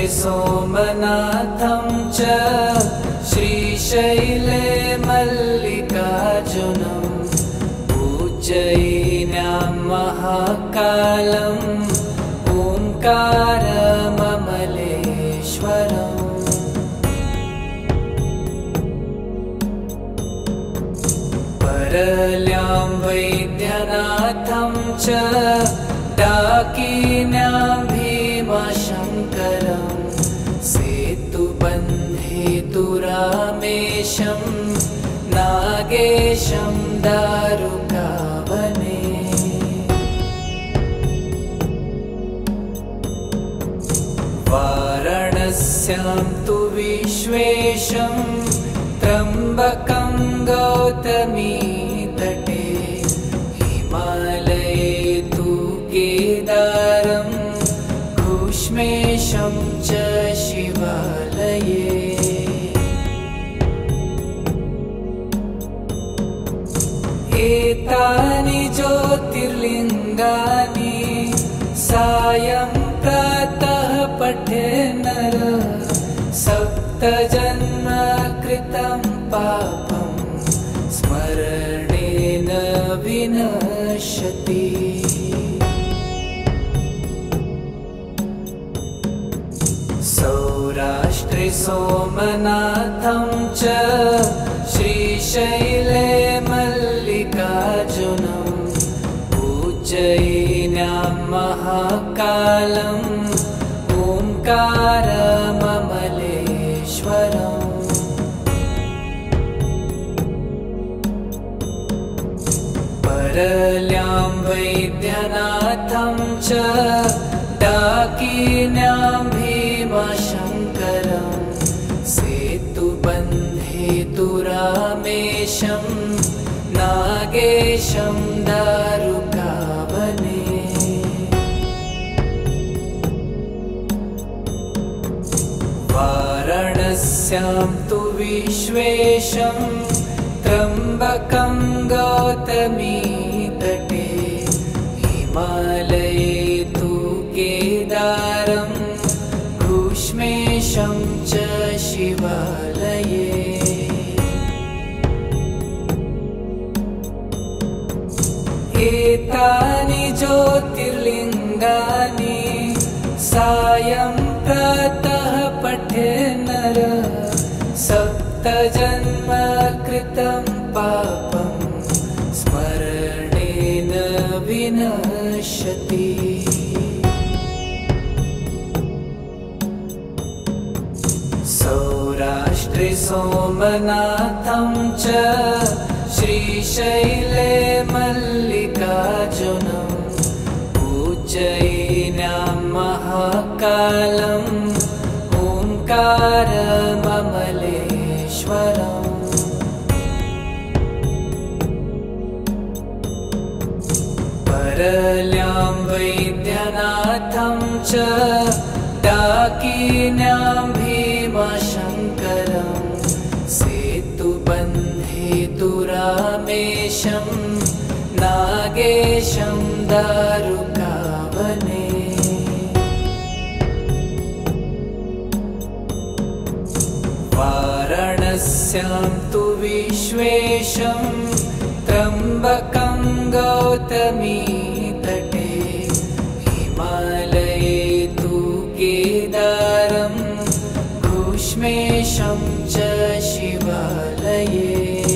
सोमनाथं च श्रीशैले मल्लिकार्जुनं उज्जयिन्यां महाकालम् ओंकारममलेश्वरम् परल्यां वैद्यनाथं च डाकिन्यां भीमशङ्करं सेतुबन्धेतुरामेशं नागेशं दारुकावने वाराणस्यां तु विश्वेशं त्र्यम्बकं गौतमीतटे हिमालये तु केदारं घुष्मेशं च शिवालये एतानि ज्योतिर्लिङ्गानि सायं प्रातः पठे नरः सप्तजन्म कृतं पापं स्मरणेन विनश्यति सौराष्ट्रे सोमनाथं च श्रीशैले मल्लिकार्जुनं उज्जयिन्यां महाकालम् ओंकारममलेश्वरम् परल्यां वैद्यनाथं च डाकिन्यां भीमशङ्करं सेतुबन्धेतुरामेशं नागेशं दारुकावने वाराणस्यां तु विश्वेशं त्र्यम्बकं गौतमीतटे हिमालये तु केदारं घुष्मेशं च शिवालये एतानि ज्योतिर्लिङ्गानि सायं प्रातः पठे नरः सप्तजन्म कृतं पापं स्मरणेन विनश्यति सौराष्ट्रे सोमनाथं च श्रीशैले मल्लिकार्जुनं उज्जयिन्यां महाकालम् ओंकारममलेश्वरम् परल्यां वैद्यनाथं च डाकिन्यां भीमशङ्करं सेतुबन्धेतुरामेशं नागेशं दारुकावने वाराणस्यां तु विश्वेशं त्र्यम्बकं गौतमीतटे हिमालये तु केदारं घुष्मेशं च शिवालये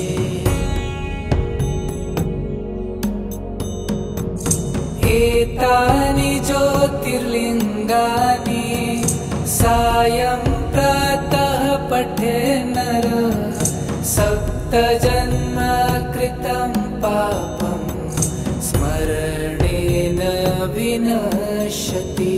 एतानि ज्योतिर्लिङ्गानि सायं प्रातः पठे नरः सप्तजन्म कृतं पापं स्मरणेन विनश्यति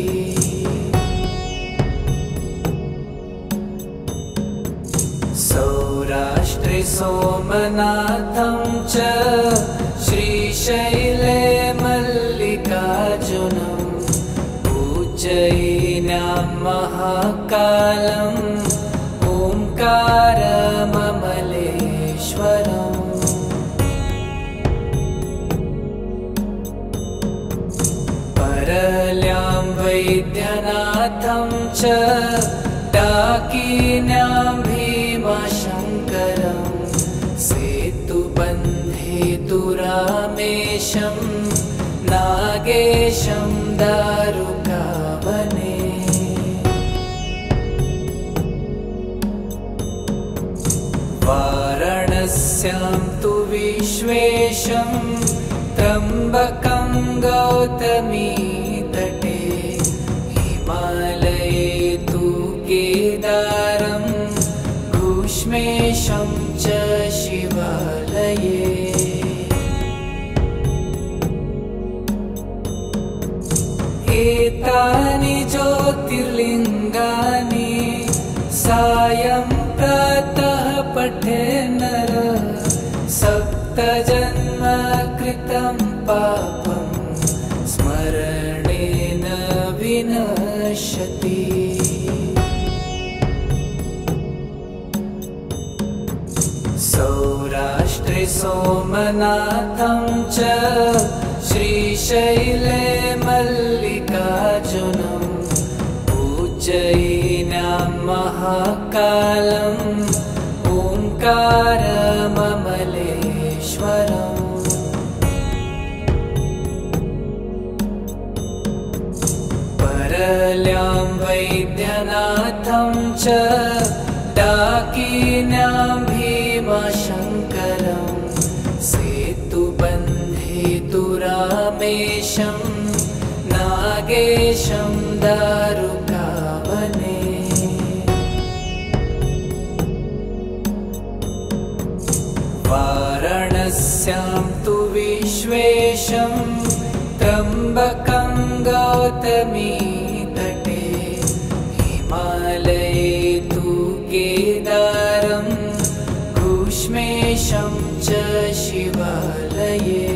सौराष्ट्रे सोमनाथं च श्रीशैले मल्लिकार्जुनं उज्जयिन्यां महाकालम् ओंकारममलेश्वरम् परल्यां वै वैद्यनाथं च डाकिन्यां भीमाशङ्करं सेतुबन्धेतु रामेशं नागेशं दारुकावने वाराणस्यां तु विश्वेशं त्र्यम्बकं गौतमीतटे हिमालये तु केदारं घुष्मेशं च शिवालये एतानि ज्योतिर्लिङ्गानि सायं प्रातः पठे नर सप्तजन्म कृतं पापं स्मरणेन विनश्यति सौराष्ट्रे सोमनाथं च श्रीशैले मल्लिकार्जुनं उज्जयिन्यां महाकालम् ओङ्कारममलेश्वरम् परल्यां वैद्यनाथं च डाकिन्यां भीमाशङ्करं सेतुबन्धेतु रामेशं नागेशं दारुकावने वाराणस्यां तु विश्वेशं त्र्यम्बकं गौतमीतटे हिमालये तु केदारं घुष्मेशं च शिवालये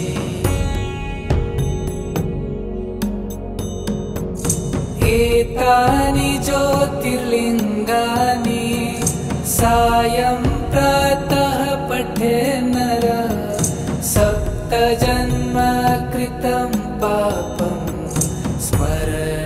एतानि ज्योतिर्लिङ्गानि सायं प्रातः पठे नर सप्तजन्म कृतं पापं स्मर